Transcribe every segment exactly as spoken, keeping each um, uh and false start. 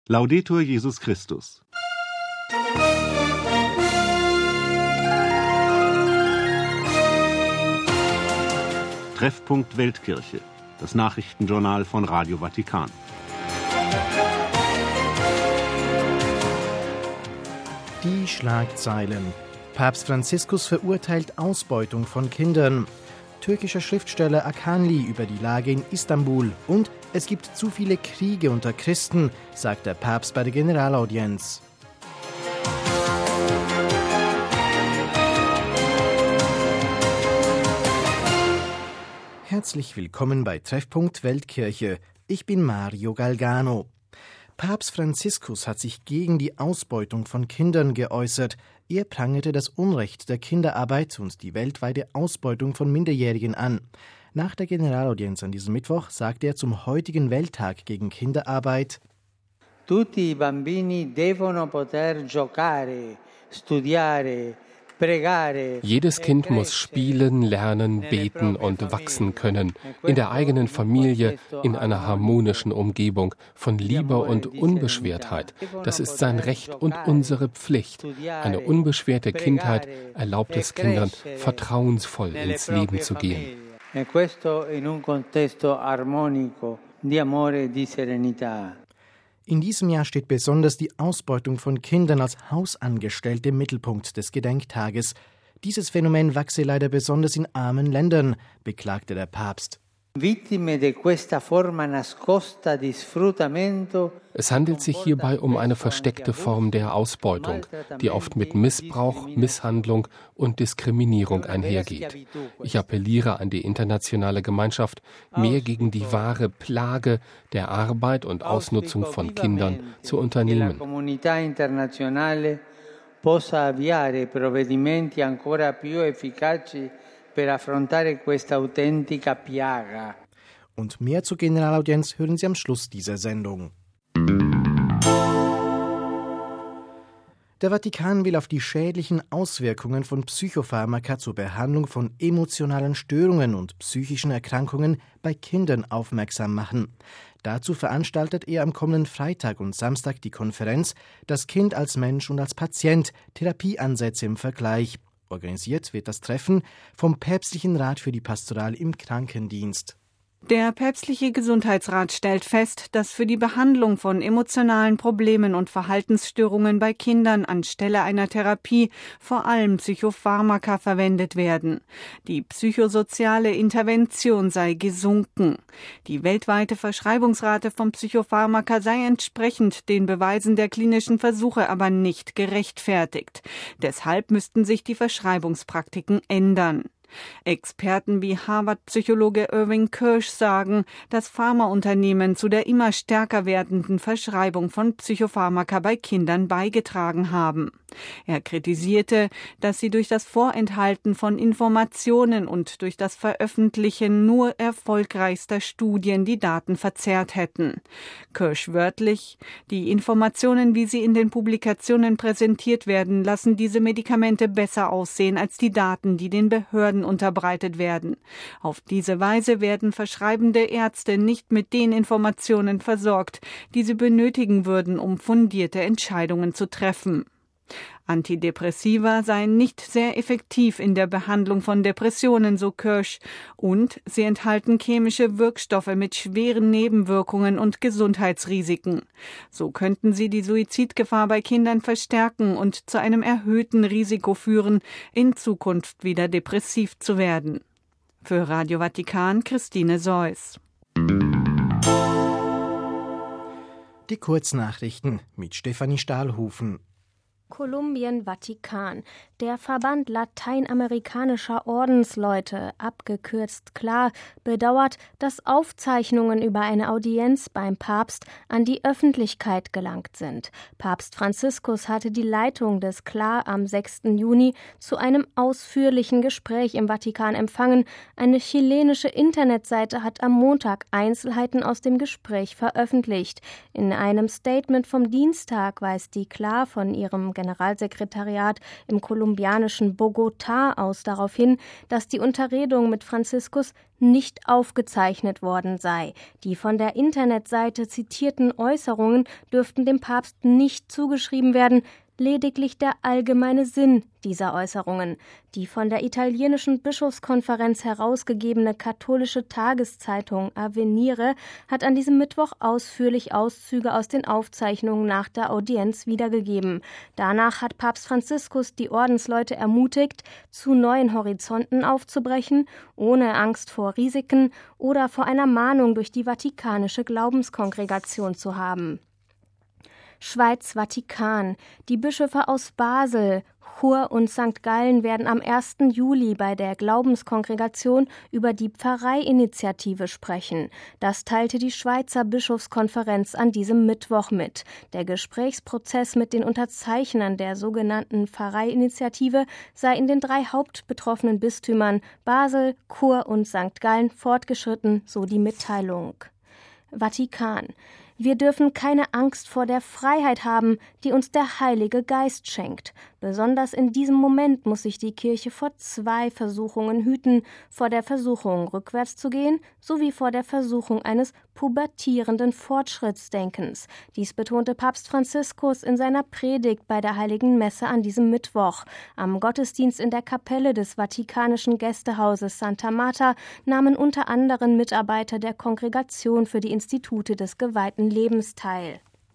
Laudetur Jesus Christus. Treffpunkt Weltkirche, das Nachrichtenjournal von Radio Vatikan. Die Schlagzeilen. Papst Franziskus verurteilt Ausbeutung von Kindern. Türkischer Schriftsteller Akanli über die Lage in Istanbul. Und es gibt zu viele Kriege unter Christen, sagt der Papst bei der Generalaudienz. Herzlich willkommen bei Treffpunkt Weltkirche. Ich bin Mario Galgano. Papst Franziskus hat sich gegen die Ausbeutung von Kindern geäußert. Er prangerte das Unrecht der Kinderarbeit und die weltweite Ausbeutung von Minderjährigen an. Nach der Generalaudienz an diesem Mittwoch sagte er zum heutigen Welttag gegen Kinderarbeit: Tutti i bambini devono poter giocare, studiare. Jedes Kind muss spielen, lernen, beten und wachsen können, in der eigenen Familie, in einer harmonischen Umgebung, von Liebe und Unbeschwertheit. Das ist sein Recht und unsere Pflicht. Eine unbeschwerte Kindheit erlaubt es Kindern, vertrauensvoll ins Leben zu gehen. In diesem Jahr steht besonders die Ausbeutung von Kindern als Hausangestellte im Mittelpunkt des Gedenktages. Dieses Phänomen wachse leider besonders in armen Ländern, beklagte der Papst. Es handelt sich hierbei um eine versteckte Form der Ausbeutung, die oft mit Missbrauch, Misshandlung und Diskriminierung einhergeht. Ich appelliere an die internationale Gemeinschaft, mehr gegen die wahre Plage der Arbeit und Ausnutzung von Kindern zu unternehmen. Possa avviare provvedimenti ancora più efficaci per affrontare questa autentica piaga. Und mehr zur Generalaudienz hören Sie am Schluss dieser Sendung. Der Vatikan will auf die schädlichen Auswirkungen von Psychopharmaka zur Behandlung von emotionalen Störungen und psychischen Erkrankungen bei Kindern aufmerksam machen. Dazu veranstaltet er am kommenden Freitag und Samstag die Konferenz »Das Kind als Mensch und als Patient – Therapieansätze im Vergleich«. Organisiert wird das Treffen vom Päpstlichen Rat für die Pastoral im Krankendienst. Der päpstliche Gesundheitsrat stellt fest, dass für die Behandlung von emotionalen Problemen und Verhaltensstörungen bei Kindern anstelle einer Therapie vor allem Psychopharmaka verwendet werden. Die psychosoziale Intervention sei gesunken. Die weltweite Verschreibungsrate von Psychopharmaka sei entsprechend den Beweisen der klinischen Versuche aber nicht gerechtfertigt. Deshalb müssten sich die Verschreibungspraktiken ändern. Experten wie Harvard-Psychologe Irving Kirsch sagen, dass Pharmaunternehmen zu der immer stärker werdenden Verschreibung von Psychopharmaka bei Kindern beigetragen haben. Er kritisierte, dass sie durch das Vorenthalten von Informationen und durch das Veröffentlichen nur erfolgreichster Studien die Daten verzerrt hätten. Kirsch wörtlich: Die Informationen, wie sie in den Publikationen präsentiert werden, lassen diese Medikamente besser aussehen als die Daten, die den Behörden unterbreitet werden. Auf diese Weise werden verschreibende Ärzte nicht mit den Informationen versorgt, die sie benötigen würden, um fundierte Entscheidungen zu treffen. Antidepressiva seien nicht sehr effektiv in der Behandlung von Depressionen, so Kirsch, und sie enthalten chemische Wirkstoffe mit schweren Nebenwirkungen und Gesundheitsrisiken. So könnten sie die Suizidgefahr bei Kindern verstärken und zu einem erhöhten Risiko führen, in Zukunft wieder depressiv zu werden. Für Radio Vatikan, Christine Seuss. Die Kurznachrichten mit Stefanie Stahlhufen. Kolumbien Vatikan. Der Verband lateinamerikanischer Ordensleute, abgekürzt C L A, bedauert, dass Aufzeichnungen über eine Audienz beim Papst an die Öffentlichkeit gelangt sind. Papst Franziskus hatte die Leitung des C L A am sechsten Juni zu einem ausführlichen Gespräch im Vatikan empfangen. Eine chilenische Internetseite hat am Montag Einzelheiten aus dem Gespräch veröffentlicht. In einem Statement vom Dienstag weist die C L A von ihrem Generalsekretariat im kolumbianischen Bogotá aus darauf hin, dass die Unterredung mit Franziskus nicht aufgezeichnet worden sei. Die von der Internetseite zitierten Äußerungen dürften dem Papst nicht zugeschrieben werden, lediglich der allgemeine Sinn dieser Äußerungen. Die von der italienischen Bischofskonferenz herausgegebene katholische Tageszeitung Avvenire hat an diesem Mittwoch ausführlich Auszüge aus den Aufzeichnungen nach der Audienz wiedergegeben. Danach hat Papst Franziskus die Ordensleute ermutigt, zu neuen Horizonten aufzubrechen, ohne Angst vor Risiken oder vor einer Mahnung durch die Vatikanische Glaubenskongregation zu haben. Schweiz-Vatikan. Die Bischöfe aus Basel, Chur und Sankt Gallen werden am ersten Juli bei der Glaubenskongregation über die Pfarreiinitiative sprechen. Das teilte die Schweizer Bischofskonferenz an diesem Mittwoch mit. Der Gesprächsprozess mit den Unterzeichnern der sogenannten Pfarreiinitiative sei in den drei hauptbetroffenen Bistümern Basel, Chur und Sankt Gallen fortgeschritten, so die Mitteilung. Vatikan. Wir dürfen keine Angst vor der Freiheit haben, die uns der Heilige Geist schenkt. Besonders in diesem Moment muss sich die Kirche vor zwei Versuchungen hüten, vor der Versuchung, rückwärts zu gehen, sowie vor der Versuchung eines pubertierenden Fortschrittsdenkens. Dies betonte Papst Franziskus in seiner Predigt bei der Heiligen Messe an diesem Mittwoch. Am Gottesdienst in der Kapelle des Vatikanischen Gästehauses Santa Marta nahmen unter anderem Mitarbeiter der Kongregation für die Institute des geweihten Lebens teil.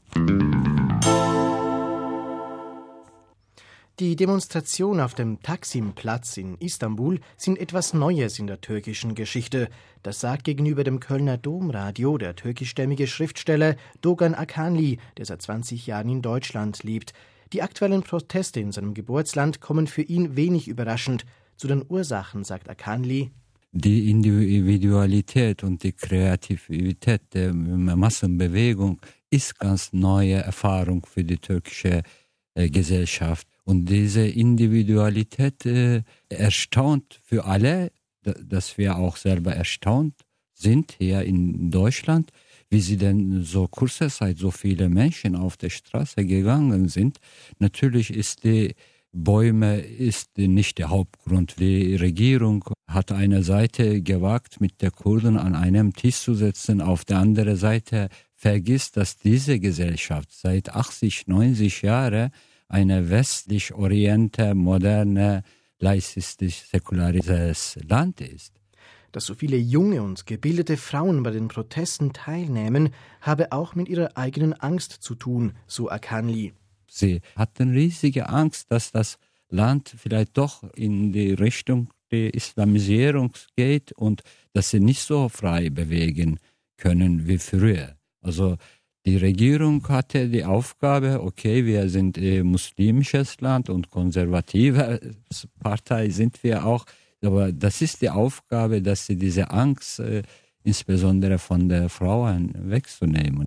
Die Demonstrationen auf dem Taksim-Platz in Istanbul sind etwas Neues in der türkischen Geschichte. Das sagt gegenüber dem Kölner Domradio der türkischstämmige Schriftsteller Doğan Akhanlı, der seit zwanzig Jahren in Deutschland lebt. Die aktuellen Proteste in seinem Geburtsland kommen für ihn wenig überraschend. Zu den Ursachen sagt Akhanlı: Die Individualität und die Kreativität der Massenbewegung ist ganz neue Erfahrung für die türkische äh, Gesellschaft. Und diese Individualität äh, erstaunt für alle, dass wir auch selber erstaunt sind hier in Deutschland, wie sie denn so kurzer Zeit so viele Menschen auf der Straße gegangen sind. Natürlich ist die Bäume ist nicht der Hauptgrund. Die Regierung hat eine Seite gewagt, mit der Kurden an einem Tisch zu setzen. Auf der anderen Seite vergisst, dass diese Gesellschaft seit achtzig, neunzig Jahren eine westlich orientierte, moderne, laizistisch säkularisiertes Land ist. Dass so viele junge und gebildete Frauen bei den Protesten teilnehmen, habe auch mit ihrer eigenen Angst zu tun, so Akhanlı. Sie hatten riesige Angst, dass das Land vielleicht doch in die Richtung der Islamisierung geht und dass sie nicht so frei bewegen können wie früher. Also die Regierung hatte die Aufgabe, okay, wir sind ein muslimisches Land und konservative Partei sind wir auch, aber das ist die Aufgabe, dass sie diese Angst äh, insbesondere von den Frauen wegzunehmen.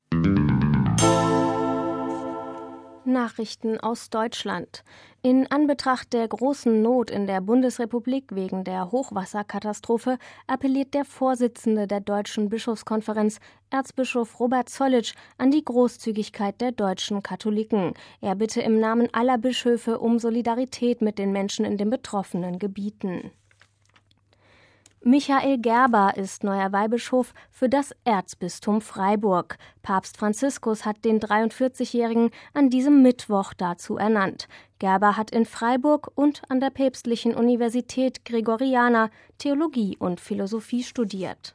Nachrichten aus Deutschland. In Anbetracht der großen Not in der Bundesrepublik wegen der Hochwasserkatastrophe appelliert der Vorsitzende der Deutschen Bischofskonferenz, Erzbischof Robert Zollitsch, an die Großzügigkeit der deutschen Katholiken. Er bitte im Namen aller Bischöfe um Solidarität mit den Menschen in den betroffenen Gebieten. Michael Gerber ist neuer Weihbischof für das Erzbistum Freiburg. Papst Franziskus hat den dreiundvierzigjährigen an diesem Mittwoch dazu ernannt. Gerber hat in Freiburg und an der Päpstlichen Universität Gregoriana Theologie und Philosophie studiert.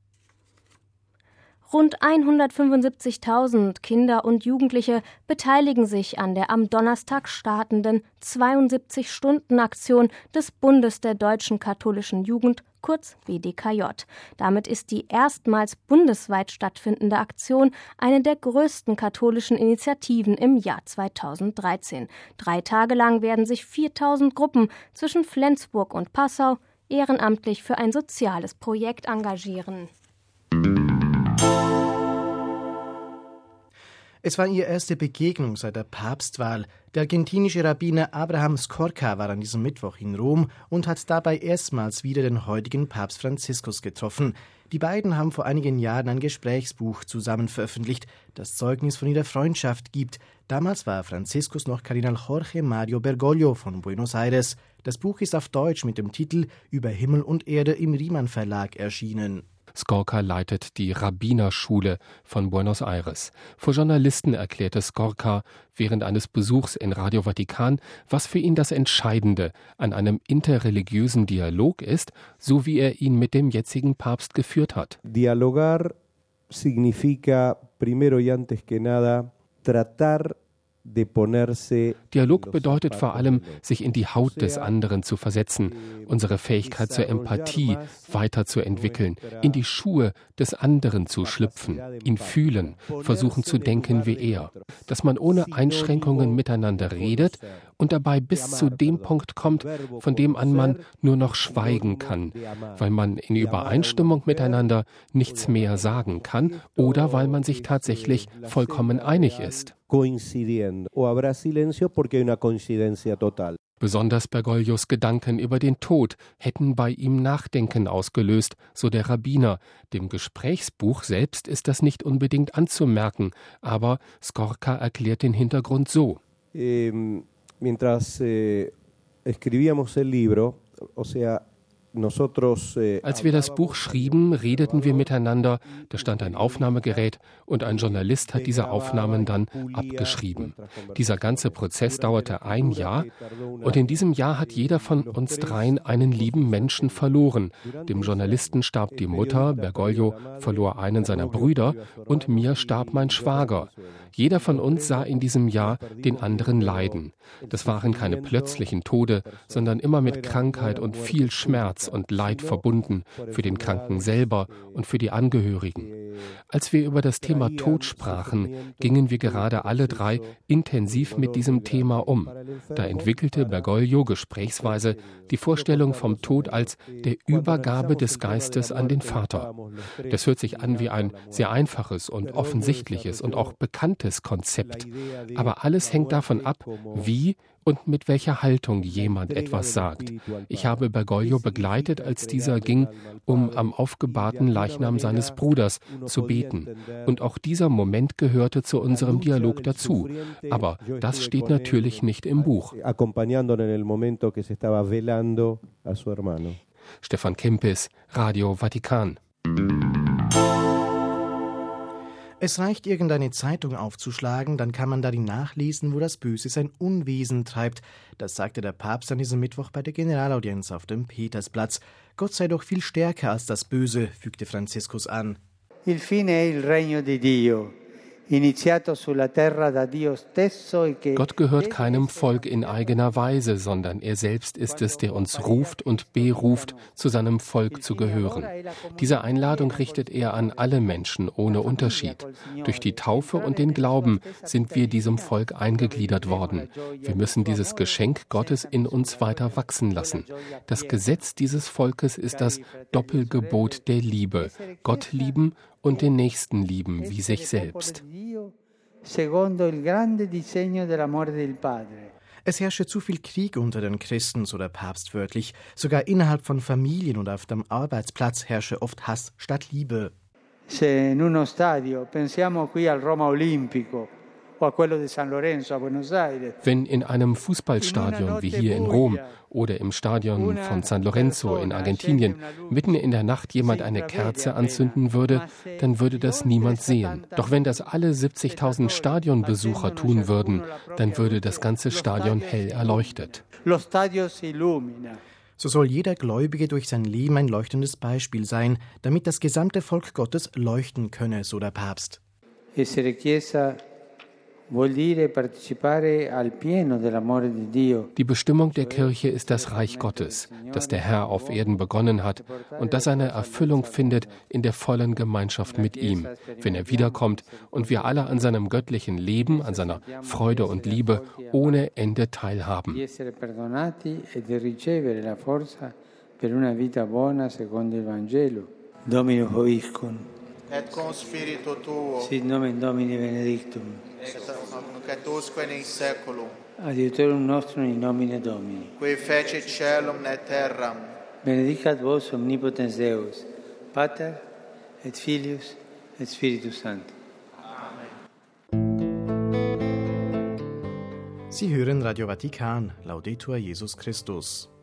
Rund hundertfünfundsiebzigtausend Kinder und Jugendliche beteiligen sich an der am Donnerstag startenden zweiundsiebzig-Stunden-Aktion des Bundes der Deutschen Katholischen Jugend, kurz B D K J. Damit ist die erstmals bundesweit stattfindende Aktion eine der größten katholischen Initiativen im Jahr zweitausenddreizehn. Drei Tage lang werden sich viertausend Gruppen zwischen Flensburg und Passau ehrenamtlich für ein soziales Projekt engagieren. Es war ihre erste Begegnung seit der Papstwahl. Der argentinische Rabbiner Abraham Skorka war an diesem Mittwoch in Rom und hat dabei erstmals wieder den heutigen Papst Franziskus getroffen. Die beiden haben vor einigen Jahren ein Gesprächsbuch zusammen veröffentlicht, das Zeugnis von ihrer Freundschaft gibt. Damals war Franziskus noch Kardinal Jorge Mario Bergoglio von Buenos Aires. Das Buch ist auf Deutsch mit dem Titel »Über Himmel und Erde« im Riemann Verlag erschienen. Skorka leitet die Rabbinerschule von Buenos Aires. Vor Journalisten erklärte Skorka während eines Besuchs in Radio Vatikan, was für ihn das Entscheidende an einem interreligiösen Dialog ist, so wie er ihn mit dem jetzigen Papst geführt hat. Dialogar significa primero y antes que nada tratar Dialog bedeutet vor allem, sich in die Haut des anderen zu versetzen, unsere Fähigkeit zur Empathie weiterzuentwickeln, in die Schuhe des anderen zu schlüpfen, ihn fühlen, versuchen zu denken wie er, dass man ohne Einschränkungen miteinander redet und dabei bis zu dem Punkt kommt, von dem an man nur noch schweigen kann, weil man in Übereinstimmung miteinander nichts mehr sagen kann oder weil man sich tatsächlich vollkommen einig ist. Besonders Bergoglios Gedanken über den Tod hätten bei ihm Nachdenken ausgelöst, so der Rabbiner. Dem Gesprächsbuch selbst ist das nicht unbedingt anzumerken, aber Skorka erklärt den Hintergrund so. Eh, mientras eh, escribíamos el libro, o sea, Als wir das Buch schrieben, redeten wir miteinander, da stand ein Aufnahmegerät und ein Journalist hat diese Aufnahmen dann abgeschrieben. Dieser ganze Prozess dauerte ein Jahr und in diesem Jahr hat jeder von uns dreien einen lieben Menschen verloren. Dem Journalisten starb die Mutter, Bergoglio verlor einen seiner Brüder und mir starb mein Schwager. Jeder von uns sah in diesem Jahr den anderen leiden. Das waren keine plötzlichen Tode, sondern immer mit Krankheit und viel Schmerz und Leid verbunden, für den Kranken selber und für die Angehörigen. Als wir über das Thema Tod sprachen, gingen wir gerade alle drei intensiv mit diesem Thema um. Da entwickelte Bergoglio gesprächsweise die Vorstellung vom Tod als der Übergabe des Geistes an den Vater. Das hört sich an wie ein sehr einfaches und offensichtliches und auch bekanntes Konzept. Aber alles hängt davon ab, wie und mit welcher Haltung jemand etwas sagt. Ich habe Bergoglio begleitet, als dieser ging, um am aufgebahrten Leichnam seines Bruders zu beten. Und auch dieser Moment gehörte zu unserem Dialog dazu. Aber das steht natürlich nicht im Buch. Stefan Kempis, Radio Vatikan. Es reicht, irgendeine Zeitung aufzuschlagen, dann kann man darin nachlesen, wo das Böse sein Unwesen treibt. Das sagte der Papst an diesem Mittwoch bei der Generalaudienz auf dem Petersplatz. Gott sei doch viel stärker als das Böse, fügte Franziskus an. Il fine è il regno di Dio. Gott gehört keinem Volk in eigener Weise, sondern er selbst ist es, der uns ruft und beruft, zu seinem Volk zu gehören. Diese Einladung richtet er an alle Menschen ohne Unterschied. Durch die Taufe und den Glauben sind wir diesem Volk eingegliedert worden. Wir müssen dieses Geschenk Gottes in uns weiter wachsen lassen. Das Gesetz dieses Volkes ist das Doppelgebot der Liebe. Gott lieben und den Nächsten lieben wie sich selbst. Es herrsche zu viel Krieg unter den Christen, so der Papst wörtlich. Sogar innerhalb von Familien und auf dem Arbeitsplatz herrsche oft Hass statt Liebe. Se in uno stadio, pensiamo qui al Roma Olimpico. Wenn in einem Fußballstadion wie hier in Rom oder im Stadion von San Lorenzo in Argentinien mitten in der Nacht jemand eine Kerze anzünden würde, dann würde das niemand sehen. Doch wenn das alle siebzigtausend Stadionbesucher tun würden, dann würde das ganze Stadion hell erleuchtet. So soll jeder Gläubige durch sein Leben ein leuchtendes Beispiel sein, damit das gesamte Volk Gottes leuchten könne, so der Papst. Die Bestimmung der Kirche ist das Reich Gottes, das der Herr auf Erden begonnen hat und das seine Erfüllung findet in der vollen Gemeinschaft mit ihm, wenn er wiederkommt und wir alle an seinem göttlichen Leben, an seiner Freude und Liebe ohne Ende teilhaben. Dominus vobiscum. Et cum spiritu tuo. Sit nomen Domini benedictum. nunc et usque in saeculum. Adiutorium nostrum in nomine Domini. Qui fecit caelum et terram. Benedicat vos omnipotens Deus, Pater et Filius et Spiritus Sanctus. Sie hören Radio Vatikan, Laudetur Jesus Christus.